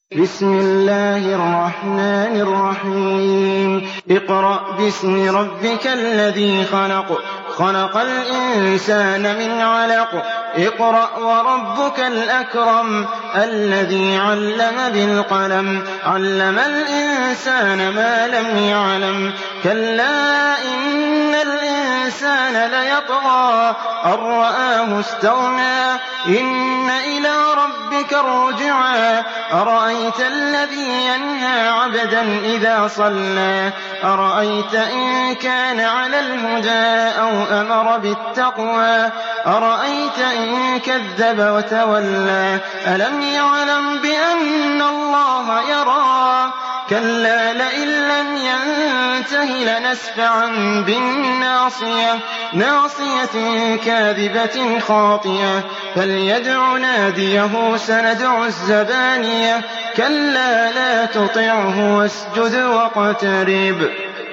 بسم الله الرحمن الرحيم اقرأ باسم ربك الذي خلق خلق الإنسان من علق اقرأ وربك الأكرم الذي علم بالقلم علم الإنسان ما لم يعلم كلا إن الإنسان ليطغى أن رآه استغنى إن إلى ربك الرجعى أرأيت الذي ينهى عبدا إذا صلى أرأيت إن كان على الهدى أو أمر بالتقوى أرأيت إن كذب وتولى ألم يعلم بأن الله يرى كلا لئن لم ينته لنسفعا بالناصية ناصية كاذبة خاطئة فليدع ناديه سندع الزبانية كلا لا تطعه واسجد واقترب